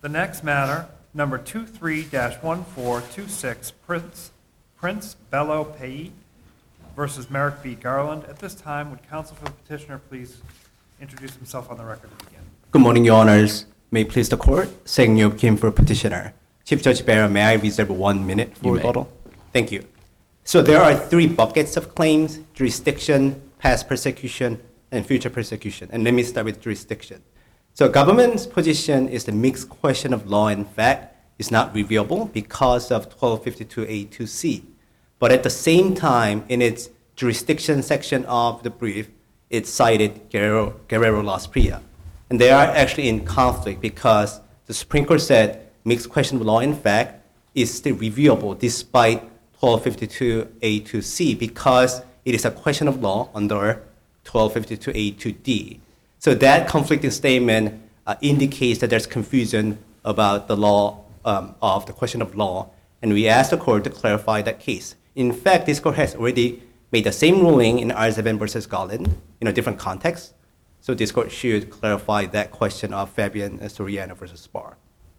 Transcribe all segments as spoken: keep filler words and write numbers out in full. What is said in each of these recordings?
The next matter, number two three one four two six, Prince, Prince Bello Payet versus Merrick B. Garland. At this time, would counsel for the petitioner please introduce himself on the record to begin? Good morning, Your Honors. May it please the Court, Sang Yup Kim for petitioner. Chief Judge Barra, may I reserve one minute for rebuttal? Thank you. So there are three buckets of claims: jurisdiction, past persecution, and future persecution. And let me start with jurisdiction. So government's position is the mixed question of law and fact is not reviewable because of twelve fifty-two A two C. But at the same time, in its jurisdiction section of the brief, it cited Guerrero, Guerrero Las Prias. And they are actually in conflict because the Supreme Court said mixed question of law and fact is still reviewable despite twelve fifty-two A two C because it is a question of law under twelve fifty-two A two D. So that conflicting statement uh, indicates that there's confusion about the law um, of the question of law, and we asked the court to clarify that case. In fact, this court has already made the same ruling in Arzavan versus Garland in a different context. So this court should clarify that question of Fabian and Soriano versus Barr.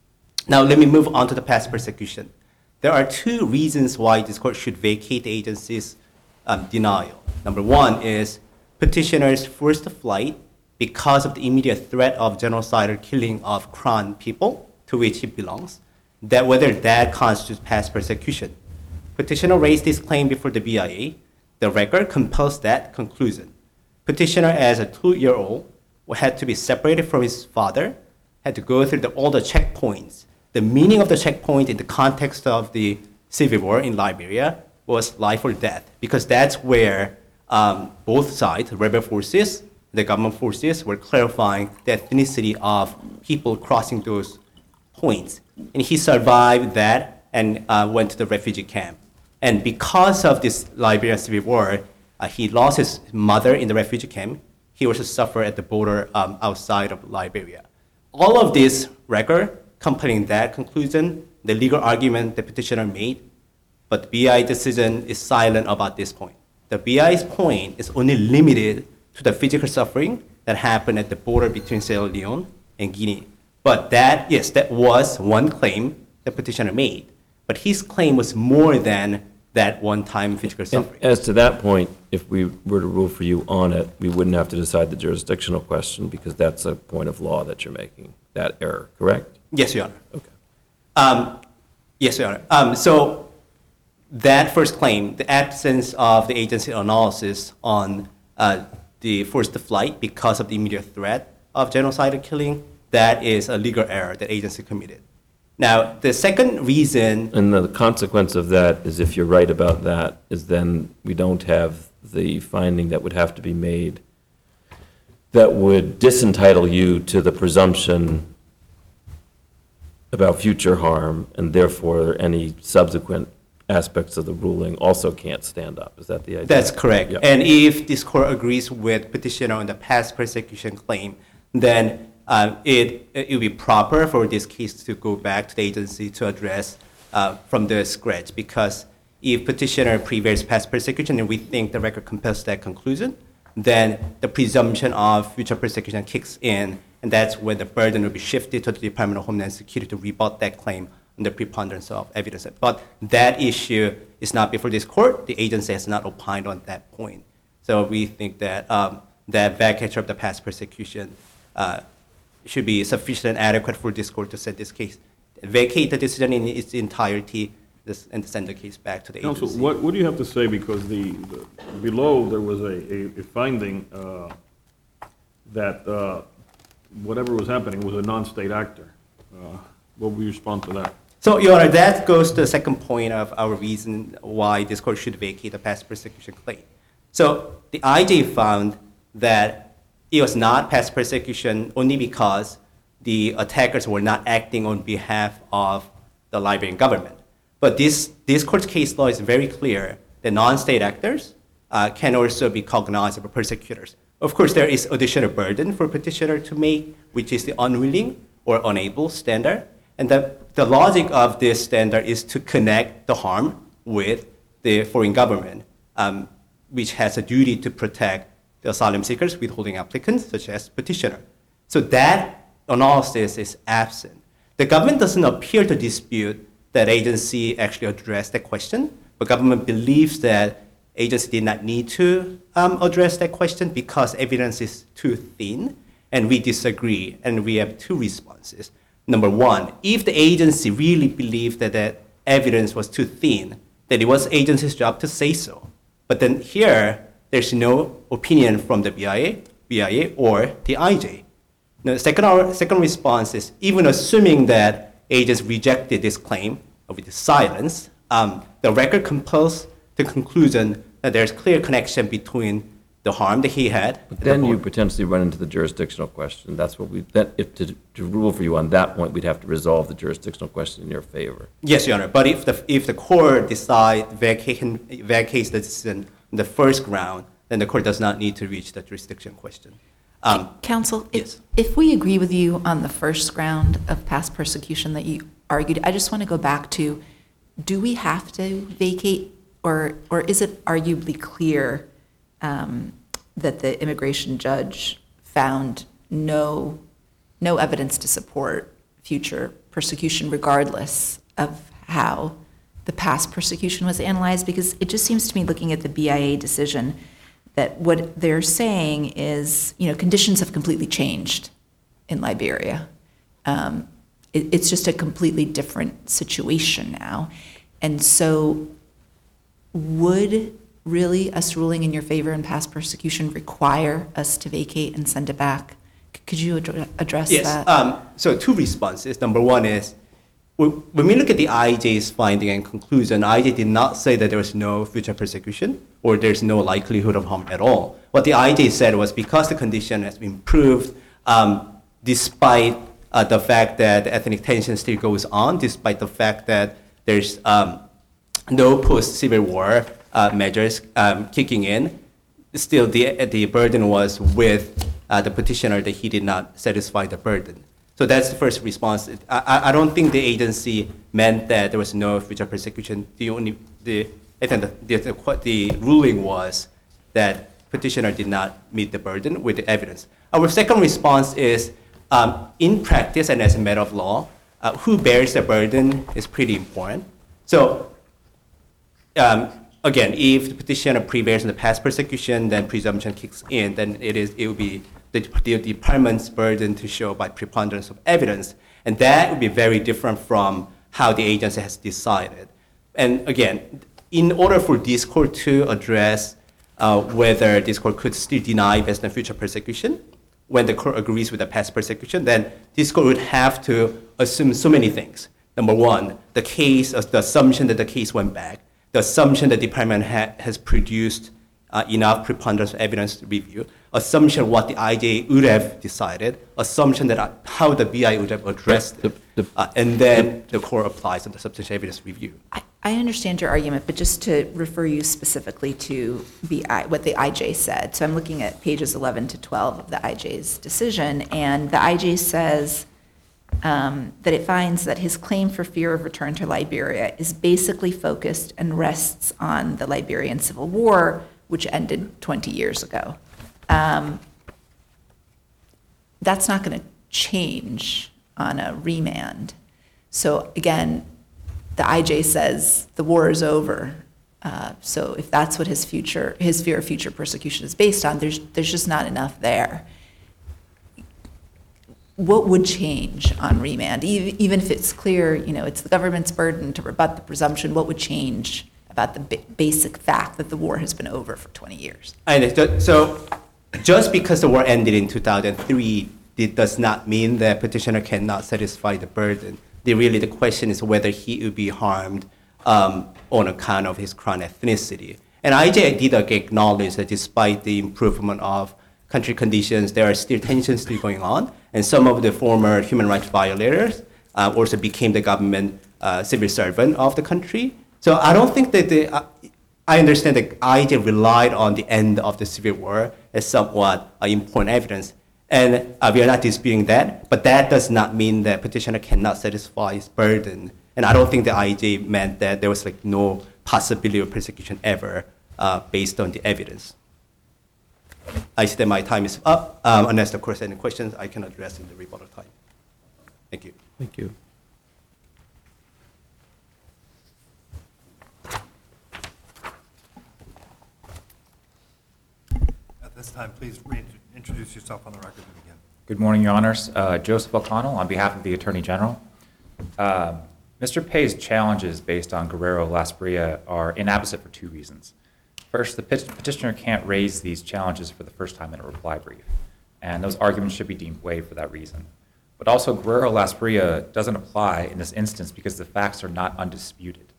Now let me move on to the past persecution. There are two reasons why this court should vacate the agency's um, denial. Number one is petitioner's first flight because of the immediate threat of genocidal killing of Kron people, to which he belongs, that whether that constitutes past persecution. Petitioner raised this claim before the B I A. The record compels that conclusion. Petitioner, as a two-year-old, had to be separated from his father, had to go through the, all the checkpoints. The meaning of the checkpoint in the context of the civil war in Liberia was life or death, because that's where um, both sides, the rebel forces, the government forces, were clarifying the ethnicity of people crossing those points. And he survived that and uh, went to the refugee camp. And because of this Liberian civil war, uh, he lost his mother in the refugee camp. He also suffered at the border um, outside of Liberia. All of this record compelling that conclusion, the legal argument the petitioner made, but the B I decision is silent about this point. The B I's point is only limited to the physical suffering that happened at the border between Sierra Leone and Guinea. But that, yes, that was one claim the petitioner made. But his claim was more than that one-time physical suffering. And as to that point, if we were to rule for you on it, we wouldn't have to decide the jurisdictional question because that's a point of law that you're making, that error, correct? Yes, Your Honor. Okay. Um, yes, Your Honor. Um, so that first claim, the absence of the agency analysis on uh, the forced flight because of the immediate threat of genocidal killing, that is a legal error that agency committed. Now, the second reason... And the consequence of that is if you're right about that, is then we don't have the finding that would have to be made that would disentitle you to the presumption about future harm, and therefore any subsequent aspects of the ruling also can't stand up. Is that the idea? That's correct. Yep. And if this court agrees with petitioner on the past persecution claim, then uh, it it would be proper for this case to go back to the agency to address uh, from the scratch. Because if petitioner prevails past persecution and we think the record compels that conclusion, then the presumption of future persecution kicks in, and that's when the burden will be shifted to the Department of Homeland Security to rebut that claim on the preponderance of evidence. But that issue is not before this court. The agency has not opined on that point. So we think that um, that vacatur of the past persecution uh, should be sufficient and adequate for this court to set this case, vacate the decision in its entirety, this, and send the case back to the Counsel, agency. what, what do you have to say, because the, the below there was a, a, a finding uh, that uh, whatever was happening was a non-state actor. Uh, what will you respond to that? So, Your Honor, that goes to the second point of our reason why this court should vacate the past persecution claim. So the I J found that it was not past persecution only because the attackers were not acting on behalf of the Liberian government. But this, this court's case law is very clear that non-state actors uh, can also be cognizable persecutors. Of course, there is additional burden for petitioner to make, which is the unwilling or unable standard. And the, the logic of this standard is to connect the harm with the foreign government, um, which has a duty to protect the asylum seekers, withholding applicants, such as petitioner. So that analysis is absent. The government doesn't appear to dispute that agency actually addressed that question, but government believes that agency did not need to um, address that question because evidence is too thin, and we disagree, and we have two responses. Number one, if the agency really believed that that evidence was too thin, then it was agency's job to say so. But then here, there's no opinion from the B I A, B I A, or the I J. The second, our second response is, even assuming that agents rejected this claim with silence, um, the record compels the conclusion that there's clear connection between the harm that he had. But then you potentially run into the jurisdictional question. That's what we, that, if to, to rule for you on that point, we'd have to resolve the jurisdictional question in your favor. Yes, Your Honor, but if the, if the court decide vacate, vacates the decision in the first ground, then the court does not need to reach the jurisdiction question. Um, Counsel, if, yes. if we agree with you on the first ground of past persecution that you argued, I just want to go back to, do we have to vacate, or, or is it arguably clear um, that the immigration judge found no, no evidence to support future persecution regardless of how the past persecution was analyzed? Because it just seems to me, looking at the B I A decision, that what they're saying is, you know, conditions have completely changed in Liberia. Um, it, it's just a completely different situation now. And so would really us ruling in your favor in past persecution require us to vacate and send it back? C- Could you ad- address Yes. that? Um, so two responses. Number one is, w- when we look at the I J's finding and conclusion, I J did not say that there was no future persecution or there's no likelihood of harm at all. What the I J said was, because the condition has improved, um, despite uh, the fact that ethnic tension still goes on, despite the fact that there's um, no post-Civil War uh, measures um, kicking in, still the, the burden was with uh, the petitioner, that he did not satisfy the burden. So that's the first response. I, I don't think the agency meant that there was no future persecution. The only, the, I think the, the, the, the ruling was that petitioner did not meet the burden with the evidence. Our second response is, um, in practice and as a matter of law, uh, who bears the burden is pretty important. So um, again, if the petitioner prevails in the past persecution, then presumption kicks in, then it is it will be the, the department's burden to show by preponderance of evidence. And that would be very different from how the agency has decided. And again, in order for this court to address uh, whether this court could still deny based on future persecution, when the court agrees with the past persecution, then this court would have to assume so many things. Number one, the case, the assumption that the case went back, the assumption that the department ha- has produced uh, enough preponderance of evidence to review, assumption what the I J would have decided, assumption that uh, how the B I would have addressed it, The- the- uh, and then the court applies on the substantial evidence review. I, I understand your argument, but just to refer you specifically to the I, what the I J said. So I'm looking at pages eleven to twelve of the I J's decision, and the I J says um, that it finds that his claim for fear of return to Liberia is basically focused and rests on the Liberian Civil War, which ended twenty years ago. Um, that's not going to change on a remand. So again, the I J says the war is over. Uh, so if that's what his future, his fear of future persecution is based on, there's there's just not enough there. What would change on remand? E- Even if it's clear, you know, it's the government's burden to rebut the presumption, what would change about the ba- basic fact that the war has been over for twenty years? And ju- so just because the war ended in two thousand three, it does not mean that petitioner cannot satisfy the burden. The, really, the question is whether he would be harmed um, on account of his crown ethnicity. And I J did acknowledge that despite the improvement of country conditions, there are still tensions still going on, and some of the former human rights violators uh, also became the government uh, civil servant of the country. So I don't think that the, uh, I understand that I J relied on the end of the civil war as somewhat uh, important evidence. And uh, we are not disputing that, but that does not mean that petitioner cannot satisfy his burden. And I don't think the I J meant that there was like no possibility of persecution ever uh, based on the evidence. I see that my time is up. Um, unless, of course, any questions I can address in the rebuttal time. Thank you. Thank you. At this time, please reintroduce yourself on the record to begin. Good morning, Your Honors. Uh, Joseph O'Connell on behalf of the Attorney General. Uh, Mister Pay's challenges based on Guerrero Las Bria are inapposite for two reasons. First, the pet- petitioner can't raise these challenges for the first time in a reply brief, and those arguments should be deemed waived for that reason. But also, Guerrero Las Bria doesn't apply in this instance because the facts are not undisputed.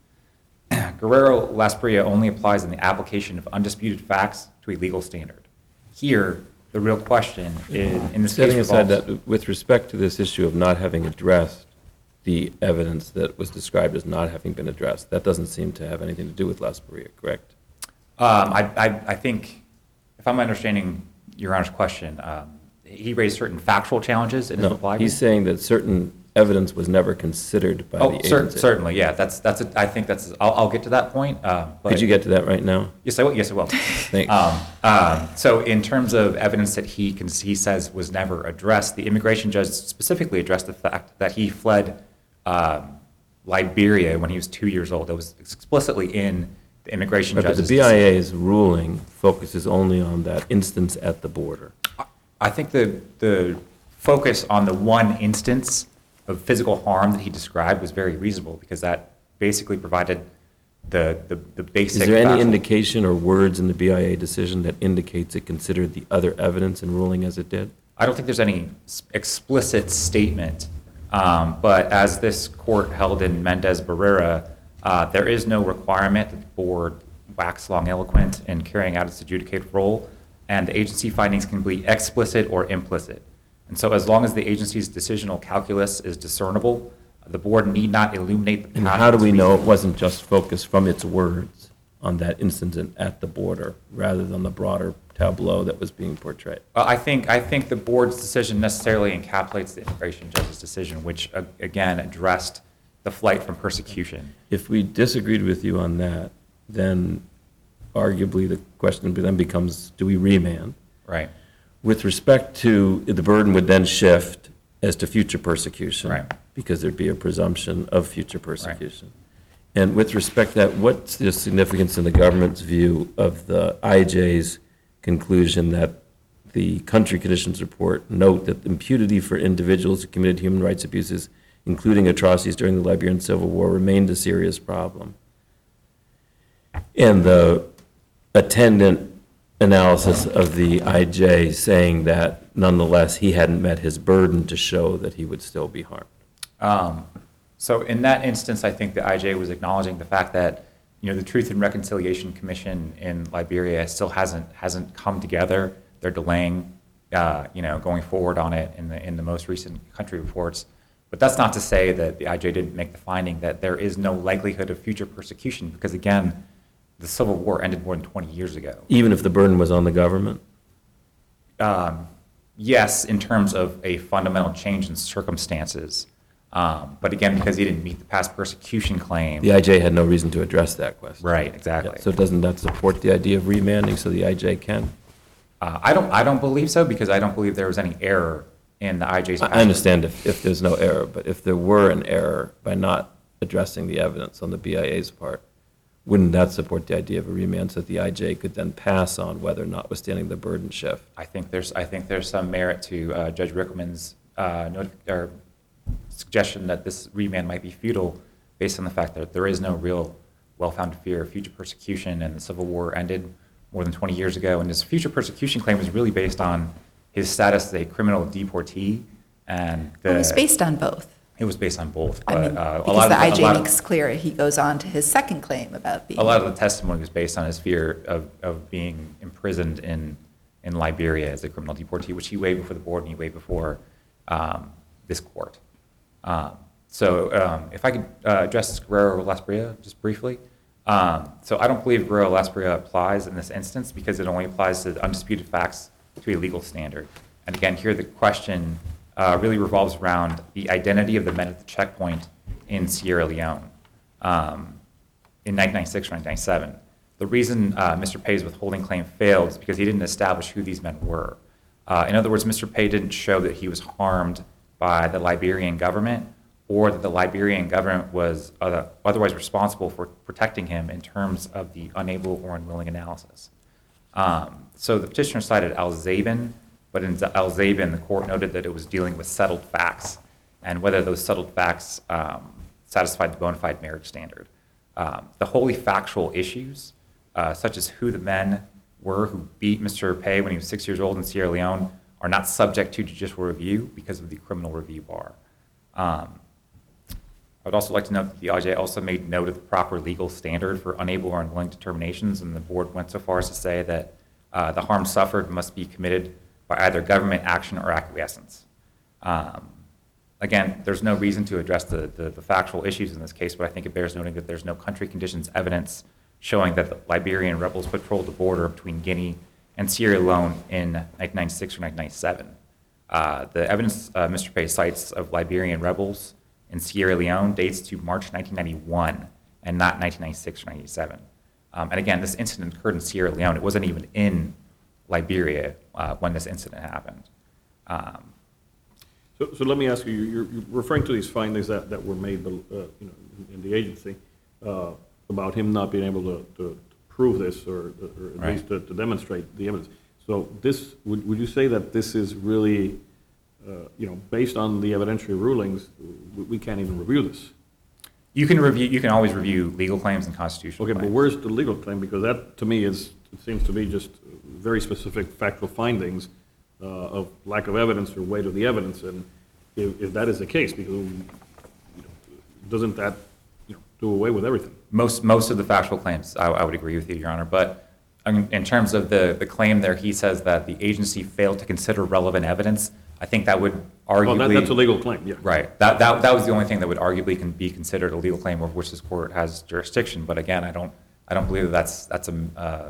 Guerrero Las Bria only applies in the application of undisputed facts to a legal standard. Here, the real question is, in this case, Setting aside revolves- that, with respect to this issue of not having addressed the evidence that was described as not having been addressed, that doesn't seem to have anything to do with Las Bria, correct? Um, I, I, I think, if I'm understanding Your Honor's question, um, he raised certain factual challenges in his No, reply. he's saying that certain evidence was never considered by the Oh, cer- agency. certainly, yeah, that's, that's, a- I think that's, I'll, I'll get to that point. um, but- Could you get to that right now? Yes, I will, yes, I will. Thanks. Um, um, So in terms of evidence that he, can- he says was never addressed, the immigration judge specifically addressed the fact that he fled um, Liberia when he was two years old. It was explicitly in the immigration Right, but judge's the B I A's ruling focuses only on that instance at the border. I think the, the focus on the one instance of physical harm that he described was very reasonable because that basically provided the, the, the basic. Is there any factual- indication or words in the B I A decision that indicates it considered the other evidence in ruling as it did? I don't think there's any s- explicit statement, um, but as this court held in Mendez Barrera, uh, there is no requirement that the board wax long eloquent in carrying out its adjudicative role, and the agency findings can be explicit or implicit. And so as long as the agency's decisional calculus is discernible, the board need not illuminate the And path. how do we to know it reason. wasn't just focused from its words on that incident at the border rather than the broader tableau that was being portrayed? Well, I think, I think the board's decision necessarily encapsulates the immigration judge's decision, which, uh, again, addressed the flight from persecution. If we disagreed with you on that, then arguably the question then becomes, do we remand? Right. With respect to, the burden would then shift as to future persecution. Right. Because there'd be a presumption of future persecution. And with respect to that, what's the significance in the government's view of the I J's conclusion that the country conditions report note that impunity for individuals who committed human rights abuses, including atrocities during the Liberian Civil War, remained a serious problem? And the attendant analysis of the I J saying that nonetheless he hadn't met his burden to show that he would still be harmed. Um, So in that instance, I think the I J was acknowledging the fact that, you know, the Truth and Reconciliation Commission in Liberia still hasn't, hasn't come together. They're delaying, uh, you know, going forward on it in the, in the most recent country reports. But that's not to say that the I J didn't make the finding that there is no likelihood of future persecution, because again, the Civil War ended more than twenty years ago. Even if the burden was on the government? Um, yes, in terms of a fundamental change in circumstances. Um, but again, because he didn't meet the past persecution claim. The I J had no reason to address that question. Right, exactly. So doesn't that support the idea of remanding so the I J can? Uh, I don't, I don't believe so, because I don't believe there was any error in the I J's. I I understand if, if there's no error, but if there were an error by not addressing the evidence on the B I A's part, wouldn't that support the idea of a remand so that the I J could then pass on whether notwithstanding the burden shift? I think there's, I think there's some merit to uh, Judge Rickman's uh, noti- or suggestion that this remand might be futile based on the fact that there is no real well-founded fear of future persecution, and the Civil War ended more than twenty years ago, and his future persecution claim was really based on his status as a criminal deportee, and the, Well, it was based on both. it was based on both. I But, mean, uh, a because lot the of I a J lot of- makes clear, he goes on to his second claim about being. A lot of the testimony was based on his fear of, of being imprisoned in, in Liberia as a criminal deportee, which he waived before the board and he waived before um, this court. Um, so um, if I could uh, address Guerrero Las Bria just briefly. Um, so I don't believe Guerrero Las Bria applies in this instance because it only applies to undisputed facts to a legal standard. And again, here the question uh, really revolves around the identity of the men at the checkpoint in Sierra Leone um, in nineteen ninety-six or nineteen ninety-seven. The reason uh, Mister Pay's withholding claim failed is because he didn't establish who these men were. Uh, in other words, Mister Pay didn't show that he was harmed by the Liberian government, or that the Liberian government was other, otherwise responsible for protecting him in terms of the unable or unwilling analysis. Um, so the petitioner cited Al-Zabin, but in Al-Zabin, the court noted that it was dealing with settled facts, and whether those settled facts um, satisfied the bona fide marriage standard. Um, the wholly factual issues, uh, such as who the men were who beat Mister Pei when he was six years old in Sierra Leone, are not subject to judicial review because of the criminal review bar. Um, I would also like to note that the I J also made note of the proper legal standard for unable or unwilling determinations, and the board went so far as to say that uh, the harm suffered must be committed by either government action or acquiescence. Um, again, there's no reason to address the, the, the factual issues in this case, but I think it bears noting that there's no country conditions evidence showing that the Liberian rebels patrolled the border between Guinea and Sierra Leone in nineteen ninety-six or nineteen ninety-seven. Uh, the evidence uh, Mister Pei cites of Liberian rebels in Sierra Leone dates to March nineteen ninety-one and not nineteen ninety-six or ninety-seven. Um, and again, this incident occurred in Sierra Leone. It wasn't even in Liberia uh, when this incident happened. Um, So, so let me ask you, you're, you're referring to these findings that, that were made, uh, you know, in the agency, uh, about him not being able to, to prove this, or, or at Right. least to, to demonstrate the evidence. So this, would, would you say that this is really, uh, you know, based on the evidentiary rulings, we, we can't even review this? you can review. You can always review legal claims and constitutional Okay, but claims. where's the legal claim? Because that, to me, is, it seems to be just very specific factual findings uh, of lack of evidence or weight of the evidence. And if, if that is the case, because, you know, doesn't that, you know, do away with everything? Most most of the factual claims, I, I would agree with you, Your Honor. But in, in terms of the, the claim there, he says that the agency failed to consider relevant evidence. I think that would arguably Well, that, that's a legal claim, yeah. right. That, that that was the only thing that would arguably can be considered a legal claim over which this court has jurisdiction. But again, I don't I don't believe that that's that's a uh,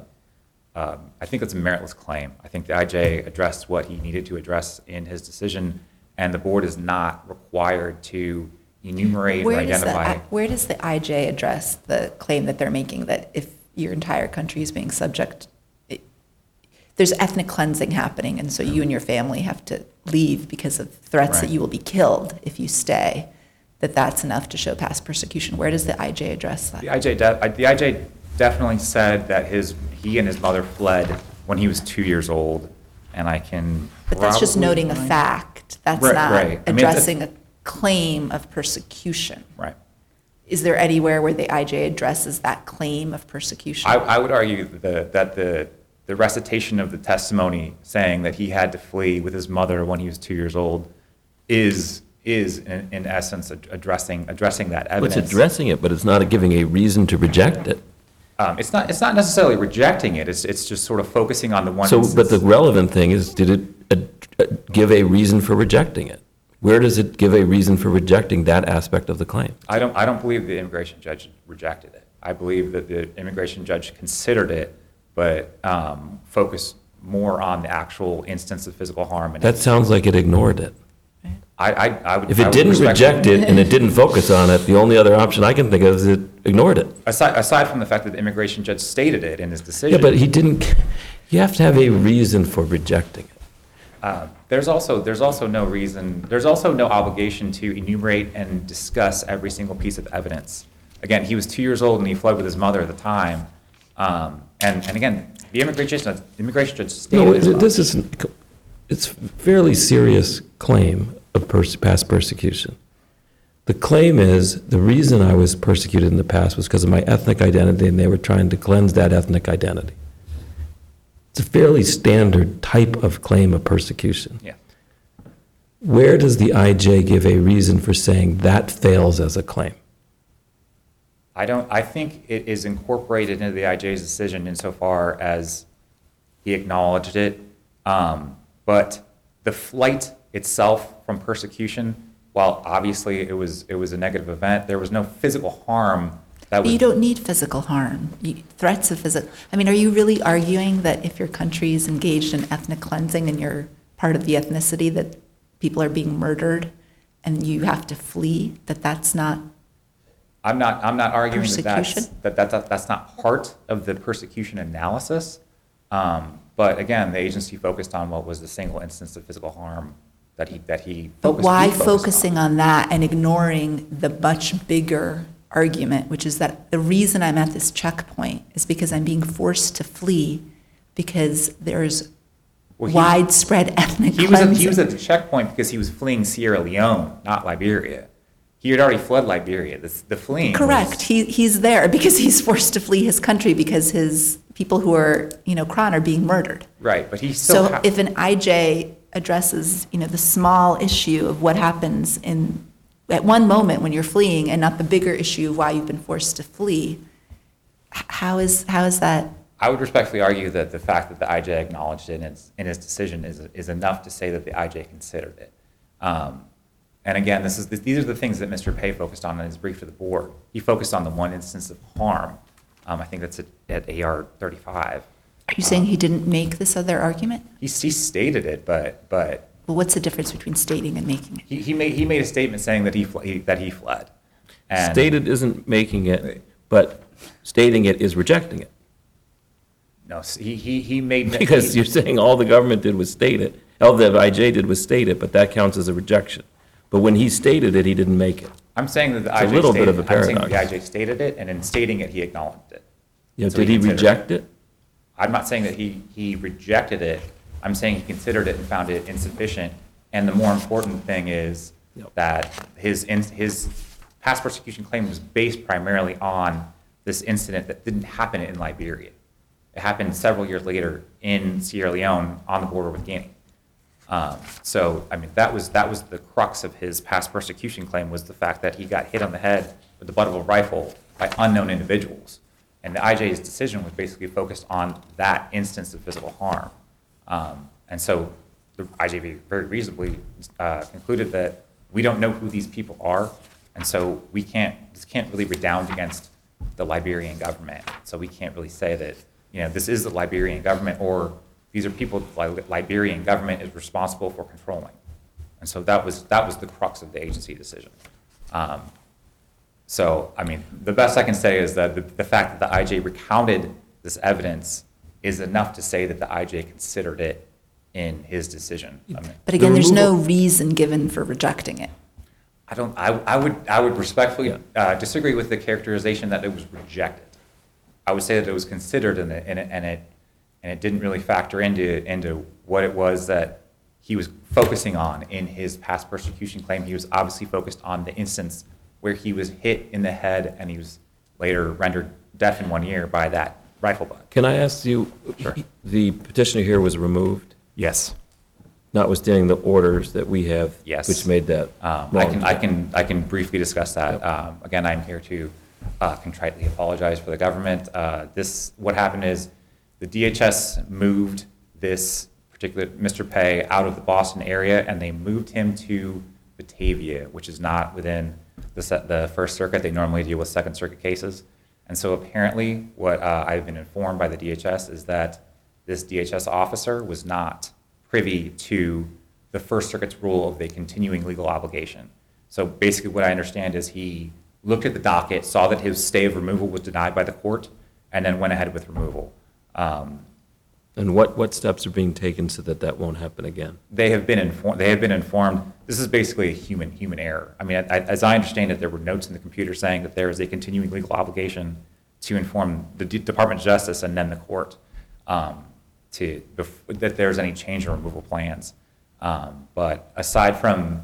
um, I think it's a meritless claim. I think the I J addressed what he needed to address in his decision, and the board is not required to enumerate or Where does, identify. the, where does the I J address the claim that they're making that if your entire country is being subject, it, there's ethnic cleansing happening, and so you and your family have to leave because of threats that Right. you will be killed if you stay, that that's enough to show past persecution? Where does the I J address that? The I J, de- the I J definitely said that his he and his mother fled when he was two years old, and I can. But that's just probably noting a find- fact. That's Right, not right. I mean, it's- addressing a claim of persecution. Right. Is there anywhere where the I J addresses that claim of persecution? I, I would argue that the, that the the recitation of the testimony saying that he had to flee with his mother when he was two years old is is in, in essence ad- addressing addressing that Well, evidence. it's addressing it, but it's not giving a reason to reject it. Um, it's not it's not necessarily rejecting it. It's it's just sort of focusing on the one. So, but the instance. relevant thing is, did it uh, uh, give a reason for rejecting it? Where does it give a reason for rejecting that aspect of the claim? I don't, I don't believe the immigration judge rejected it. I believe that the immigration judge considered it, but um, focused more on the actual instance of physical harm. And That sounds like it ignored it. I, I, I would. If I it would didn't respectfully- reject it and it didn't focus on it, the only other option I can think of is it ignored it. Aside, aside from the fact that the immigration judge stated it in his decision. Yeah, but he didn't, you have to have a reason for rejecting it. Uh, There's also, there's also no reason, there's also no obligation to enumerate and discuss every single piece of evidence. Again, he was two years old and he fled with his mother at the time. Um, And, and again, the immigration, judge- immigration judge stated No, as it- much. this isn't, it's a fairly serious claim of pers- past persecution. The claim is, the reason I was persecuted in the past was because of my ethnic identity, and they were trying to cleanse that ethnic identity. It's a fairly standard type of claim of persecution. Yeah. Where does the I J give a reason for saying that fails as a claim? I don't, I think it is incorporated into the I J's decision insofar as he acknowledged it. Um, But the flight itself from persecution, while obviously it was, it was a negative event, there was no physical harm that But was. you don't need physical harm. You, threats of physical. I mean, are you really arguing that if your country is engaged in ethnic cleansing and you're part of the ethnicity, that people are being murdered and you have to flee, that that's not? I'm not, I'm not arguing that that's, Persecution? that, that, that that's not part of the persecution analysis. Um, But again, the agency focused on what was the single instance of physical harm that he, that he But focused. why he focused focusing on that and ignoring the much bigger argument, which is that the reason I'm at this checkpoint is because I'm being forced to flee because there's Well, he- widespread ethnic He was, at, cleansing. he was at the checkpoint because he was fleeing Sierra Leone, not Liberia. He had already fled Liberia. The, the fleeing was- Correct. He, he's there because he's forced to flee his country because his people who are, you know, Kron are being murdered. Right, but he still. So ha- if an I J addresses, you know, the small issue of what happens in, at one moment when you're fleeing and not the bigger issue of why you've been forced to flee, h- how is, how is that? I would respectfully argue that the fact that the I J acknowledged it in his, in his decision is, is enough to say that the I J considered it. Um, and again, this is, these are the things that Mister Pei focused on in his brief to the board. He focused on the one instance of harm. Um, I think that's at, at A R thirty-five. Are you saying he didn't make this other argument? He, he stated it, but, but Well, what's the difference between stating and making it? he, he made, he made a statement saying that he, fl- he, that he fled. And- Stated isn't making it, but stating it is rejecting it. No, s- he, he, he made. Because he- you're saying all the government did was state it, all the I J did was state it, but that counts as a rejection. But when he stated it, he didn't make it. I'm saying that the It's a I J little stated, bit of a I'm saying that the I paradox. J stated it, and in stating it, he acknowledged it. You know, So did he considered reject it? I'm not saying that he, he rejected it. I'm saying he considered it and found it insufficient. And the more important thing is Yep. that his, in- his past persecution claim was based primarily on this incident that didn't happen in Liberia. It happened several years later in Sierra Leone on the border with Guinea. Um, So, I mean, that was, that was the crux of his past persecution claim, was the fact that he got hit on the head with the butt of a rifle by unknown individuals. And the I J's decision was basically focused on that instance of physical harm. Um, And so the I J very reasonably uh, concluded that we don't know who these people are, and so we can't, this can't really redound against the Liberian government. So we can't really say that, you know, this is the Liberian government, or these are people the Li- Liberian government is responsible for controlling. And so that was, that was the crux of the agency decision. Um, So, I mean, the best I can say is that the, the fact that the I J recounted this evidence is enough to say that the I J considered it in his decision. I mean, But again, there's no removal- reason given for rejecting it. I don't, I, I would, I would respectfully uh, disagree with the characterization that it was rejected. I would say that it was considered and it, and it, and it, and it didn't really factor into, into what it was that he was focusing on in his past persecution claim. He was obviously focused on the instance where he was hit in the head and he was later rendered deaf in one ear by that rifle butt. Can I ask you, the petitioner here was removed, Yes. notwithstanding the orders that we have? Yes. Which made that Um, I can, I wrong. can, I can briefly discuss that. Yep. Um, Again, I'm here to uh, contritely apologize for the government. Uh, This, what happened is, the D H S moved this particular Mister Pei out of the Boston area, and they moved him to Batavia, which is not within the, se- the First Circuit. They normally deal with Second Circuit cases. And so apparently, what uh, I've been informed by the D H S is that this D H S officer was not privy to the First Circuit's rule of a continuing legal obligation. So basically what I understand is he looked at the docket, saw that his stay of removal was denied by the court, and then went ahead with removal. Um, And what, what steps are being taken so that that won't happen again? They have been informed, they have been informed, this is basically a human, human error. I mean, I- as I understand it, there were notes in the computer saying that there is a continuing legal obligation to inform the D- Department of Justice and then the court um, to, bef- that there's any change in removal plans. Um, But aside from,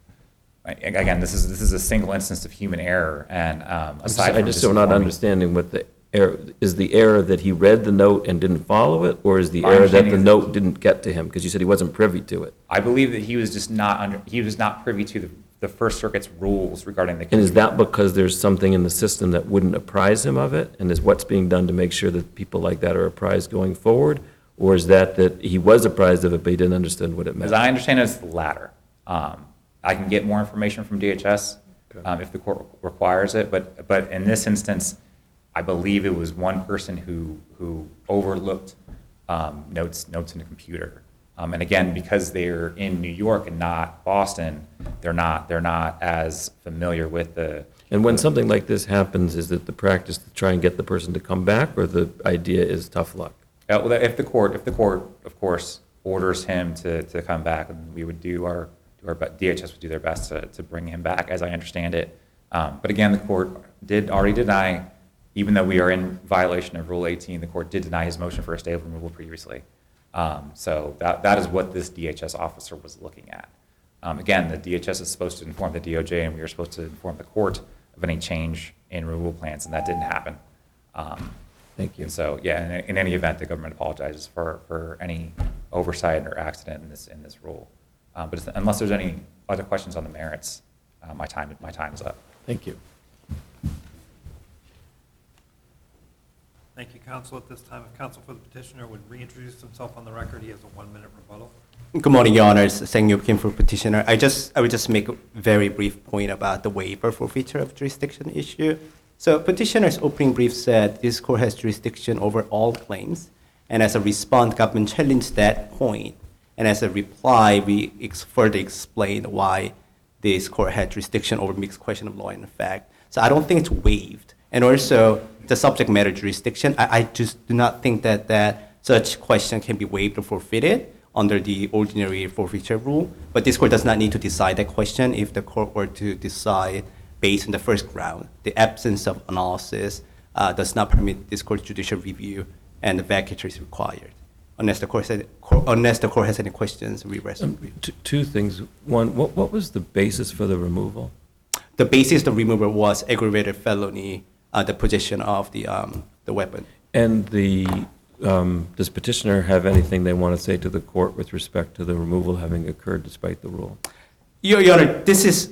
again, this is, this is a single instance of human error, and um, I just- aside I from just just am not informing- understanding what the error, is the error that he read the note and didn't follow it? Or is the My error that understanding the is- note didn't get to him? Because you said he wasn't privy to it. I believe that he was just not under, he was not privy to the, the First Circuit's rules regarding the. And is that because there's something in the system that wouldn't apprise him of it? And is what's being done to make sure that people like that are apprised going forward? Or is that that he was apprised of it, but he didn't understand what it As meant? I understand it, it's the latter. Um, I can get more information from D H S um, if the court requires it, but, but in this instance, I believe it was one person who, who overlooked um, notes, notes in the computer. Um, And again, because they're in New York and not Boston, they're not, they're not as familiar with the. And when something like this happens, is it the practice to try and get the person to come back, or the idea is tough luck? Uh, well, if the court, if the court, of course, orders him to, to come back, then we would do our, or but D H S would do their best to, to bring him back, as I understand it. Um, but again, the court did already deny, even though we are in violation of Rule eighteen, the court did deny his motion for a stay of removal previously. Um, so that, that is what this D H S officer was looking at. Um, again, the D H S is supposed to inform the D O J, and we are supposed to inform the court of any change in removal plans, and that didn't happen. Um, Thank you. And so, yeah, in, in any event, the government apologizes for, for any oversight or accident in this in this rule. Um, but it's, unless there's any other questions on the merits, uh, my time my time is up. Thank you. Thank you, counsel. At this time, if counsel for the petitioner would reintroduce himself on the record, he has a one-minute rebuttal. Good morning, Your Honors. Sang Yup Kim for petitioner. I just I would just make a very brief point about the waiver forfeiture of jurisdiction issue. So petitioner's opening brief said this court has jurisdiction over all claims, and as a response, government challenged that point. And as a reply, we ex- further explained why this court had jurisdiction over mixed question of law and fact. So I don't think it's waived. And also, the subject matter jurisdiction, I, I just do not think that, that such question can be waived or forfeited under the ordinary forfeiture rule. But this court does not need to decide that question if the court were to decide based on the first ground. The absence of analysis uh, does not permit this court's judicial review, and the vacatur is required. Unless the court, said, court, unless the court has any questions, we rest. Um, t- two things. One, what, what was the basis for the removal? The basis of the removal was aggravated felony, uh, the possession of the, um, the weapon. And the, um, does petitioner have anything they want to say to the court with respect to the removal having occurred despite the rule? Your, Your Honor, this is,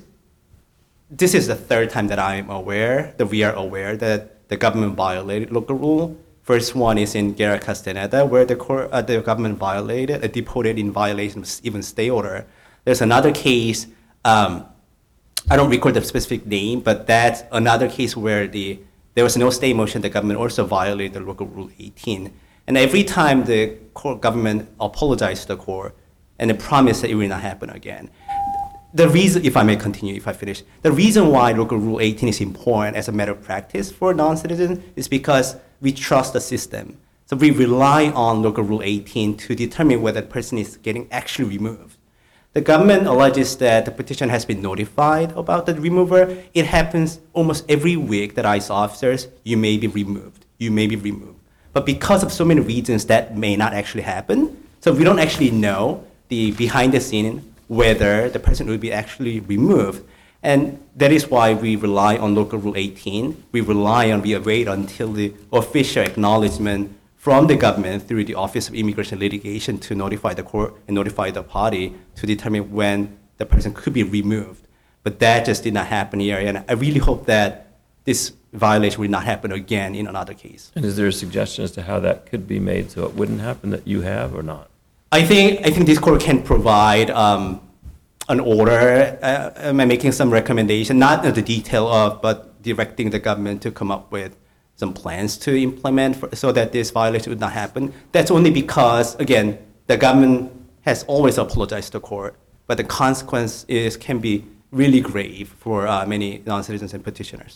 this is the third time that I am aware, that we are aware that the government violated local rule. First one is in Guerra Castaneda, where the court, uh, the government violated, uh, deported in violation of even stay order. There's another case, um, I don't recall the specific name, but that's another case where the there was no stay motion. The government also violated the local rule eighteen. And every time the court government apologized to the court and they promised that it will not happen again. The reason, if I may continue, if I finish, the reason why local rule eighteen is important as a matter of practice for non-citizens is because we trust the system. So we rely on local rule eighteen to determine whether the person is getting actually removed. The government alleges that the petition has been notified about the remover. It happens almost every week that I S officers, you may be removed, you may be removed. But because of so many reasons, that may not actually happen. So we don't actually know the behind the scene whether the person will be actually removed. And that is why we rely on local rule eighteen. We rely on, we wait until the official acknowledgement from the government through the Office of Immigration Litigation to notify the court and notify the party to determine when the person could be removed. But that just did not happen here, and I really hope that this violation will not happen again in another case. And is there a suggestion as to how that could be made so it wouldn't happen that you have or not? I think I think this court can provide um, an order, uh, am I making some recommendation, not the detail of, but directing the government to come up with some plans to implement for, so that this violation would not happen. That's only because, again, the government has always apologized to the court, but the consequence is can be really grave for uh, many non-citizens and petitioners.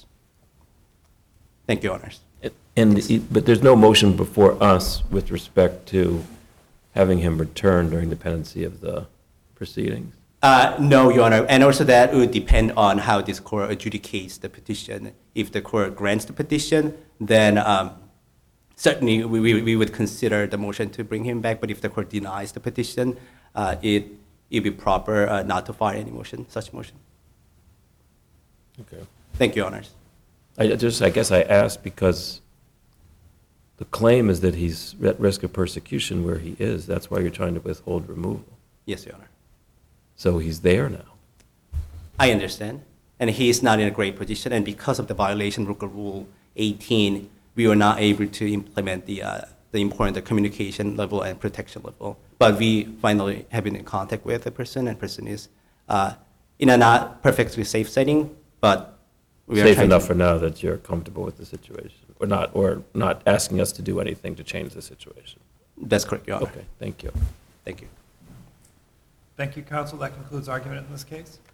Thank you, Honors. And, it- but there's no motion before us with respect to having him return during the pendency of the proceedings? Uh, no, Your Honor, and also that would depend on how this court adjudicates the petition. If the court grants the petition, then um, certainly we, we, we would consider the motion to bring him back, but if the court denies the petition, uh, it it would be proper uh, not to file any motion, such motion. Okay. Thank you, Honors. I just, I guess I asked because the claim is that he's at risk of persecution where he is. That's why you're trying to withhold removal. Yes, Your Honor. So he's there now. I understand. And he is not in a great position, and because of the violation of local rule eighteen, we were not able to implement the, uh, the important the communication level and protection level. But we finally have been in contact with the person, and person is uh, in a not perfectly safe setting, but we are Safe trying enough to, for now that you're comfortable with the situation, or not, or not asking us to do anything to change the situation. That's correct, Your Honor. Okay, thank you. Thank you. Thank you, counsel. That concludes argument in this case.